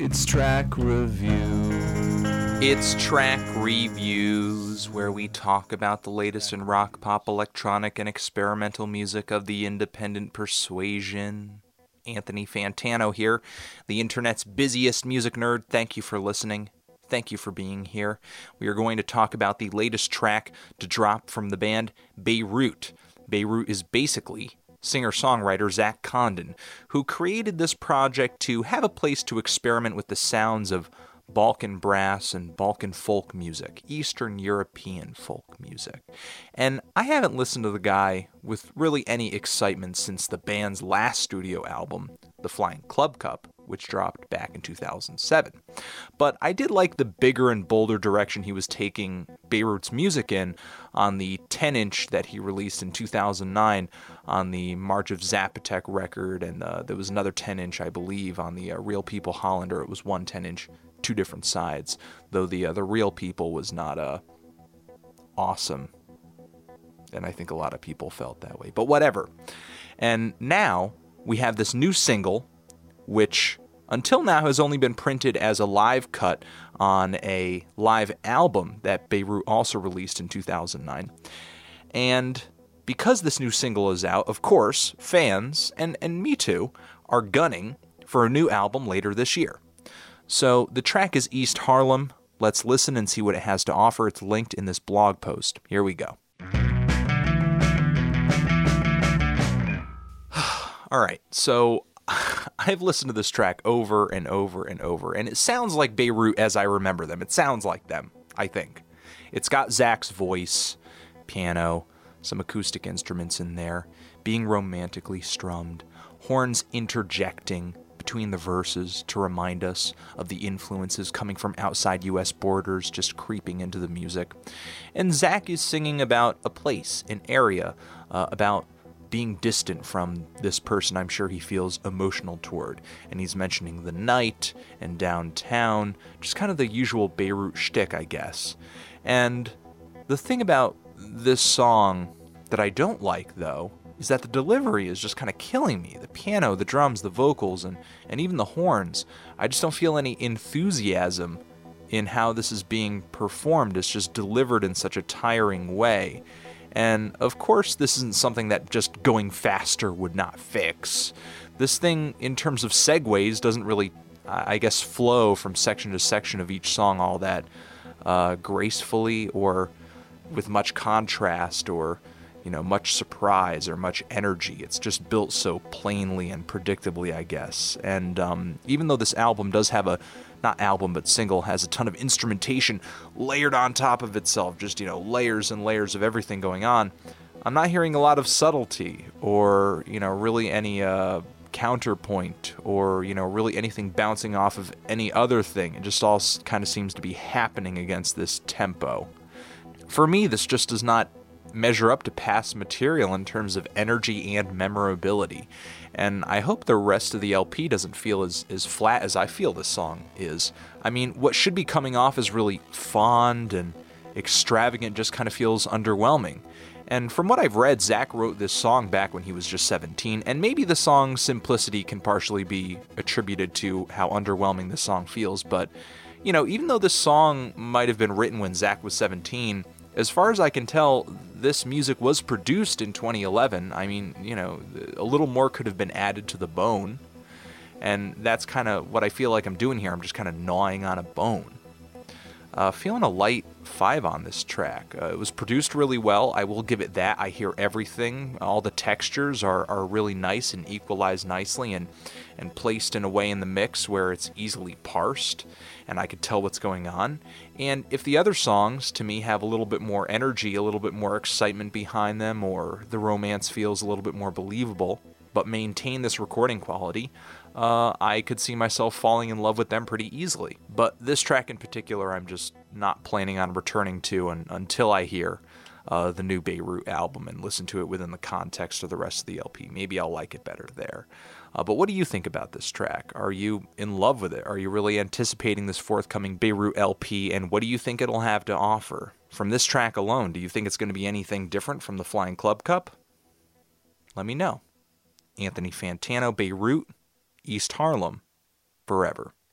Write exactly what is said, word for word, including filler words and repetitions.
It's track review. It's Track Reviews, where we talk about the latest in rock, pop, electronic, and experimental music of the independent persuasion. Anthony Fantano here, the internet's busiest music nerd. Thank you for listening. Thank you for being here. We are going to talk about the latest track to drop from the band Beirut. Beirut is basically singer-songwriter Zach Condon, who created this project to have a place to experiment with the sounds of Balkan brass and Balkan folk music, Eastern European folk music. And I haven't listened to the guy with really any excitement since the band's last studio album, The Flying Club Cup, which dropped back in two thousand seven. But I did like the bigger and bolder direction he was taking Beirut's music in on the ten-inch that he released in two thousand nine on the March of Zapotec record, and uh, there was another ten-inch, I believe, on the uh, Real People Hollander. It was one ten-inch, two different sides, though the uh, the Real People was not uh, awesome, and I think a lot of people felt that way, but whatever. And now we have this new single, which until now has only been printed as a live cut on a live album that Beirut also released in two thousand nine. And because this new single is out, of course, fans, and, and me too, are gunning for a new album later this year. So the track is East Harlem. Let's listen and see what it has to offer. It's linked in this blog post. Here we go. All right, so I've listened to this track over and over and over, and it sounds like Beirut as I remember them. It sounds like them, I think. It's got Zach's voice, piano, some acoustic instruments in there, being romantically strummed, horns interjecting between the verses to remind us of the influences coming from outside U S borders just creeping into the music. And Zach is singing about a place, an area, uh, about being distant from this person I'm sure he feels emotional toward. And he's mentioning the night and downtown, just kind of the usual Beirut shtick, I guess. And the thing about this song that I don't like, though, is that the delivery is just kind of killing me. The piano, the drums, the vocals, and, and even the horns. I just don't feel any enthusiasm in how this is being performed. It's just delivered in such a tiring way. And of course, this isn't something that just going faster would not fix. This thing, in terms of segues, doesn't really, I guess, flow from section to section of each song all that uh, gracefully or with much contrast or, you know, much surprise or much energy. It's just built so plainly and predictably, I guess. And um, even though this album does have a, not album, but single, has a ton of instrumentation layered on top of itself, just, you know, layers and layers of everything going on, I'm not hearing a lot of subtlety or, you know, really any uh, counterpoint or, you know, really anything bouncing off of any other thing. It just all kind of seems to be happening against this tempo. For me, this just does not measure up to past material in terms of energy and memorability. And I hope the rest of the L P doesn't feel as, as flat as I feel this song is. I mean, what should be coming off as really fond and extravagant just kind of feels underwhelming. And from what I've read, Zach wrote this song back when he was just seventeen, and maybe the song's simplicity can partially be attributed to how underwhelming this song feels, but, you know, even though this song might have been written when Zach was seventeen, as far as I can tell, this music was produced in twenty eleven. I mean, you know, a little more could have been added to the bone. And that's kind of what I feel like I'm doing here. I'm just kind of gnawing on a bone. Uh, feeling a light five on this track. Uh, it was produced really well. I will give it that. I hear everything. All the textures are, are really nice and equalized nicely and, and placed in a way in the mix where it's easily parsed and I could tell what's going on. And if the other songs, to me, have a little bit more energy, a little bit more excitement behind them, or the romance feels a little bit more believable, but maintain this recording quality, uh, I could see myself falling in love with them pretty easily. But this track in particular, I'm just not planning on returning to un- until I hear uh, the new Beirut album and listen to it within the context of the rest of the L P. Maybe I'll like it better there. Uh, but what do you think about this track? Are you in love with it? Are you really anticipating this forthcoming Beirut L P? And what do you think it'll have to offer? From this track alone, do you think it's going to be anything different from the Flying Club Cup? Let me know. Anthony Fantano, Beirut, East Harlem, forever.